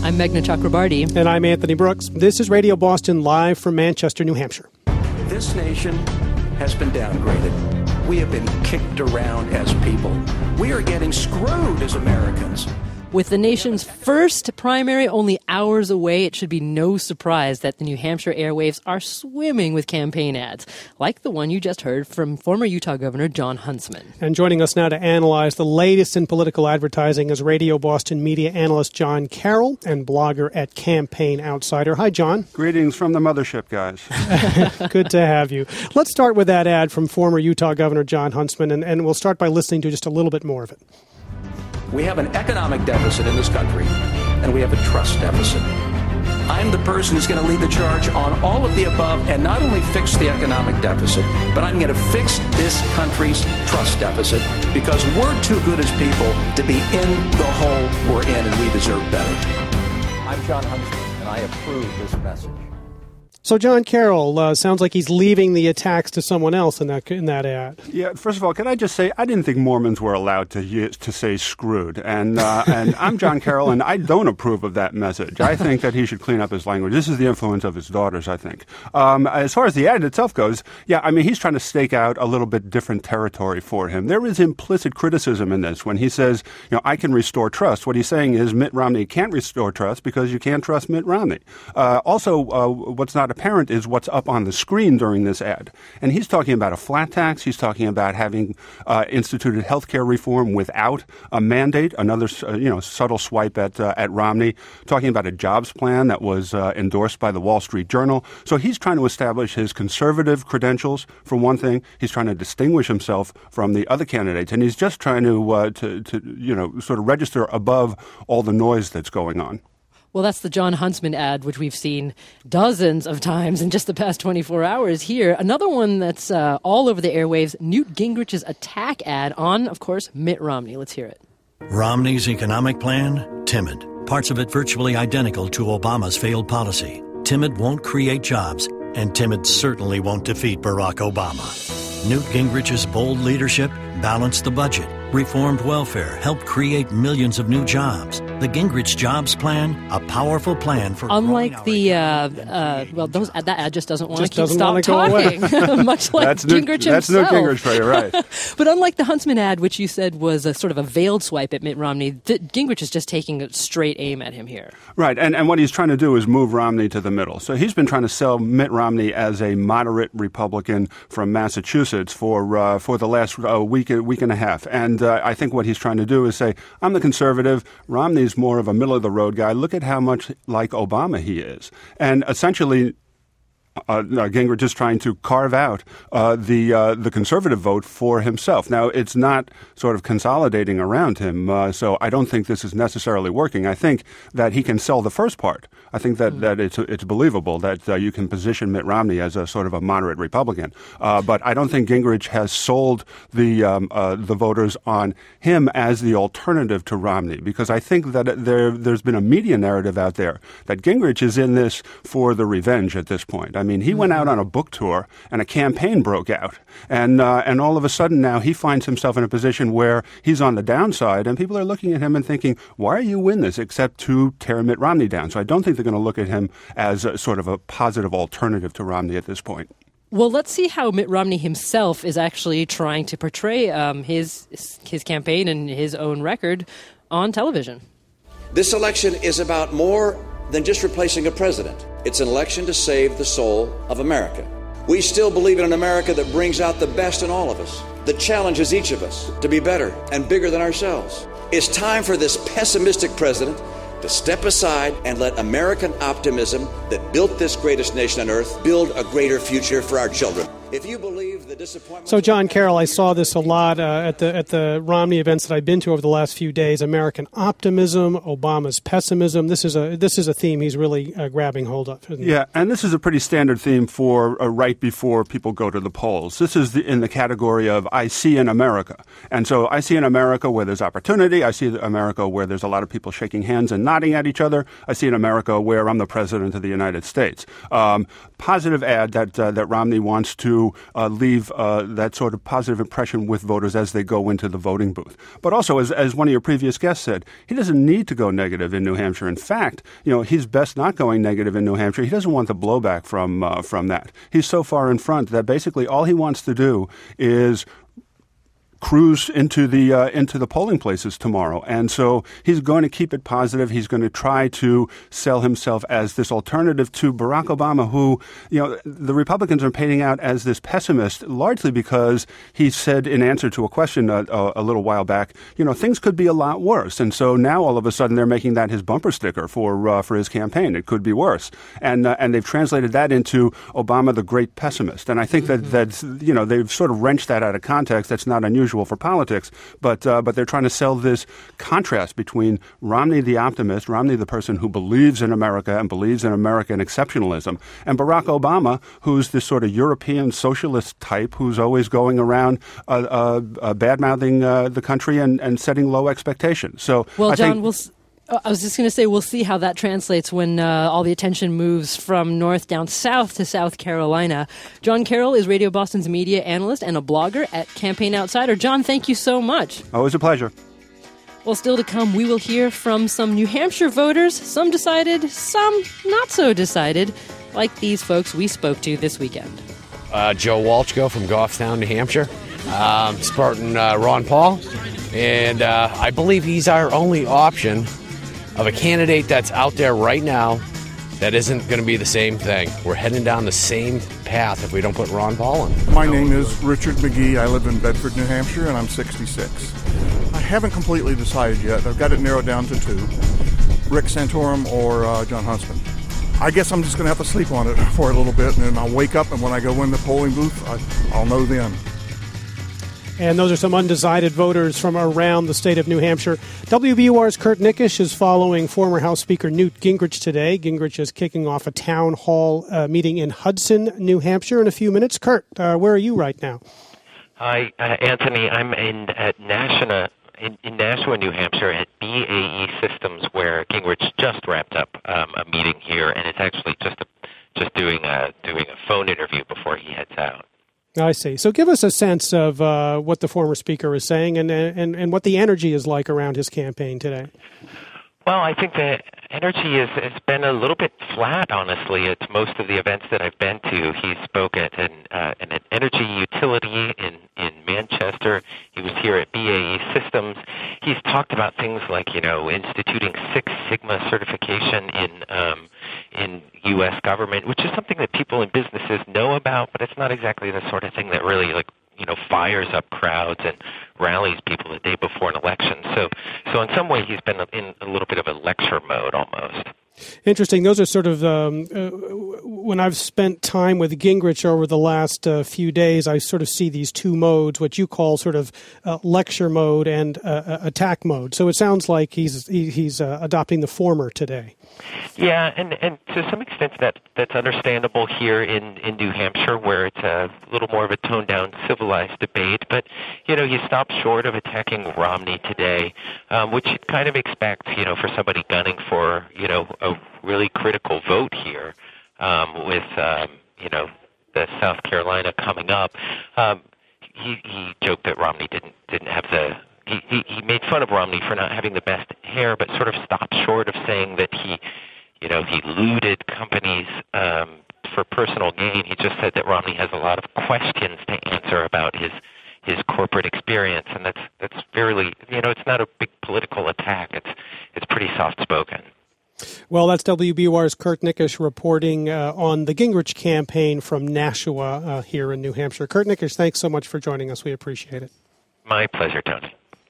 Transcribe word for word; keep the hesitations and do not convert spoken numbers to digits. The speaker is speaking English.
I'm Meghna Chakrabarti. And I'm Anthony Brooks. This is Radio Boston live from Manchester, New Hampshire. This nation has been downgraded. We have been kicked around as people. We are getting screwed as Americans. With the nation's first primary only hours away, it should be no surprise that the New Hampshire airwaves are swimming with campaign ads, like the one you just heard from former Utah Governor Jon Huntsman. And joining us now to analyze the latest in political advertising is Radio Boston media analyst John Carroll and blogger at Campaign Outsider. Hi, John. Greetings from the mothership, guys. Good to have you. Let's start with that ad from former Utah Governor Jon Huntsman, and, and we'll start by listening to just a little bit more of it. We have an economic deficit in this country, and we have a trust deficit. I'm the person who's going to lead the charge on all of the above and not only fix the economic deficit, but I'm going to fix this country's trust deficit because we're too good as people to be in the hole we're in, and we deserve better. I'm Jon Huntsman, and I approve this message. So John Carroll, uh, sounds like he's leaving the attacks to someone else in that in that ad. Yeah, first of all, can I just say, I didn't think Mormons were allowed to use, to say screwed. And uh, and I'm John Carroll, and I don't approve of that message. I think that he should clean up his language. This is the influence of his daughters, I think. Um, as far as the ad itself goes, yeah, I mean, he's trying to stake out a little bit different territory for him. There is implicit criticism in this when he says, you know, I can restore trust. What he's saying is Mitt Romney can't restore trust because you can't trust Mitt Romney. Uh, also, uh, what's not apparent is what's up on the screen during this ad. And he's talking about a flat tax. He's talking about having uh, instituted health care reform without a mandate, another uh, you know subtle swipe at uh, at Romney, talking about a jobs plan that was uh, endorsed by the Wall Street Journal. So he's trying to establish his conservative credentials, for one thing. He's trying to distinguish himself from the other candidates. And he's just trying to, uh, to, to you know, sort of register above all the noise that's going on. Well, that's the Jon Huntsman ad, which we've seen dozens of times in just the past twenty-four hours here. Another one that's uh, all over the airwaves, Newt Gingrich's attack ad on, of course, Mitt Romney. Let's hear it. Romney's economic plan? Timid. Parts of it virtually identical to Obama's failed policy. Timid won't create jobs, and timid certainly won't defeat Barack Obama. Newt Gingrich's bold leadership balanced the budget, reformed welfare, helped create millions of new jobs. The Gingrich Jobs Plan, a powerful plan for... Unlike the, uh, uh, well, those, that ad just doesn't want to keep stop talking, much like that's Gingrich Newt, himself. That's Newt Gingrich for you, right. But unlike the Huntsman ad, which you said was a sort of a veiled swipe at Mitt Romney, th- Gingrich is just taking a straight aim at him here. Right, and, and what he's trying to do is move Romney to the middle. So he's been trying to sell Mitt Romney as a moderate Republican from Massachusetts for uh, for the last uh, week, week and a half. And uh, I think what he's trying to do is say, I'm the conservative, Romney's more of a middle-of-the-road guy. Look at how much like Obama he is. And essentially... Uh, Gingrich is trying to carve out uh, the uh, the conservative vote for himself. Now, it's not sort of consolidating around him, uh, so I don't think this is necessarily working. I think that he can sell the first part. I think that, mm. that it's it's believable that uh, you can position Mitt Romney as a sort of a moderate Republican. Uh, but I don't think Gingrich has sold the um, uh, the voters on him as the alternative to Romney, because I think that there there's been a media narrative out there that Gingrich is in this for the revenge at this point. I mean, he went out on a book tour and a campaign broke out. And uh, and all of a sudden now he finds himself in a position where he's on the downside and people are looking at him and thinking, why are you in this except to tear Mitt Romney down? So I don't think they're going to look at him as a, sort of a positive alternative to Romney at this point. Well, let's see how Mitt Romney himself is actually trying to portray um, his his campaign and his own record on television. This election is about more than just replacing a president. It's an election to save the soul of America. We still believe in an America that brings out the best in all of us, that challenges each of us to be better and bigger than ourselves. It's time for this pessimistic president to step aside and let American optimism that built this greatest nation on earth build a greater future for our children. If you believe the disappointment... So, John Carroll, I saw this a lot uh, at the at the Romney events that I've been to over the last few days. American optimism, Obama's pessimism. This is a this is a theme he's really uh, grabbing hold of. Isn't yeah, it? And this is a pretty standard theme for uh, right before people go to the polls. This is the, in the category of I see in America. And so I see in America where there's opportunity. I see America where there's a lot of people shaking hands and nodding at each other. I see in America where I'm the president of the United States. Um, positive ad that uh, that Romney wants to to uh, leave uh, that sort of positive impression with voters as they go into the voting booth. But also, as, as one of your previous guests said, he doesn't need to go negative in New Hampshire. In fact, you know, he's best not going negative in New Hampshire. He doesn't want the blowback from uh, from that. He's so far in front that basically all he wants to do is cruise into the uh, into the polling places tomorrow. And so he's going to keep it positive. He's going to try to sell himself as this alternative to Barack Obama, who, you know, the Republicans are painting out as this pessimist, largely because he said in answer to a question a, a, a little while back, you know, things could be a lot worse. And so now all of a sudden they're making that his bumper sticker for uh, for his campaign. It could be worse. And uh, and they've translated that into Obama the great pessimist. And I think mm-hmm. that that's, you know, they've sort of wrenched that out of context. That's not unusual for politics, but uh, but they're trying to sell this contrast between Romney the optimist, Romney the person who believes in America and believes in American exceptionalism, and Barack Obama, who's this sort of European socialist type who's always going around uh, uh, uh, bad-mouthing uh, the country and, and setting low expectations. So, well, I John, think, we'll. S- I was just going to say, we'll see how that translates when uh, all the attention moves from north down south to South Carolina. John Carroll is Radio Boston's media analyst and a blogger at Campaign Outsider. John, thank you so much. Always a pleasure. Well, still to come, we will hear from some New Hampshire voters, some decided, some not so decided, like these folks we spoke to this weekend. Uh, Joe Walchko from Goffstown, New Hampshire. Um, Spartan uh, Ron Paul. And uh, I believe he's our only option of a candidate that's out there right now that isn't going to be the same thing. We're heading down the same path if we don't put Ron Paul in. My name is Richard McGee. I live in Bedford, New Hampshire, and I'm sixty-six. I haven't completely decided yet. I've got it narrowed down to two, Rick Santorum or uh, Jon Huntsman. I guess I'm just going to have to sleep on it for a little bit, and then I'll wake up, and when I go in the polling booth, I, I'll know then. And those are some undecided voters from around the state of New Hampshire. W B U R's Kurt Nickish is following former House Speaker Newt Gingrich today. Gingrich is kicking off a town hall uh, meeting in Hudson, New Hampshire in a few minutes. Kurt, uh, where are you right now? Hi, uh, Anthony. I'm in at Nashua, in, in Nashua, New Hampshire at B A E Systems, where Gingrich just wrapped up um, a meeting here, and it's actually just a, just doing a doing a phone interview before he heads out. I see. So give us a sense of uh, what the former speaker is saying and, and and what the energy is like around his campaign today. Well, I think the energy is, has been a little bit flat, honestly, at most of the events that I've been to. He spoke at an, uh, an energy utility in, in Manchester. He was here at B A E Systems. He's talked about things like, you know, instituting Six Sigma certification in um, in U S government, which is something that people in businesses know about, but it's not exactly the sort of thing that really, like, you know, fires up crowds and rallies people the day before an election. So, so in some way, he's been in a little bit of a lecture mode almost. Interesting. Those are sort of, um, uh, when I've spent time with Gingrich over the last uh, few days, I sort of see these two modes, what you call sort of uh, lecture mode and uh, attack mode. So it sounds like he's he, he's uh, adopting the former today. Yeah, and, and to some extent that that's understandable here in, in New Hampshire, where it's a little more of a toned-down, civilized debate. But, you know, you stop short of attacking Romney today, um, which you'd kind of expect, you know, for somebody gunning for, you know, a really critical vote here um, with, um, you know, the South Carolina coming up. Um, he, he joked that Romney didn't didn't have the he, he, he made fun of Romney for not having the best hair, but sort of stopped short of saying that he, you know, he looted companies um, for personal gain. He just said that Romney has a lot of questions to answer about his his corporate experience, and that's that's fairly, you know, it's not a big political attack. It's it's pretty soft spoken. Well, that's W B U R's Kurt Nickish reporting uh, on the Gingrich campaign from Nashua uh, here in New Hampshire. Kurt Nickish, thanks so much for joining us. We appreciate it. My pleasure, Tony.